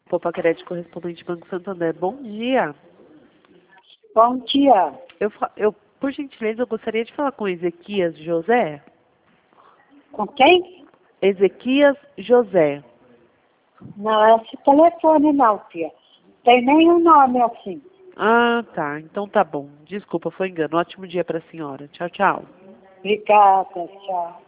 Poupa Crédito Correspondente Banco Santander. Bom dia. Bom dia. Por gentileza, eu gostaria de falar com Ezequias José. Com quem? Ezequias José. Não, esse telefone não, tia. Tem nenhum nome assim. Ah, tá. Então tá bom. Desculpa, foi engano. Ótimo dia para a senhora. Tchau, tchau. Obrigada, tchau.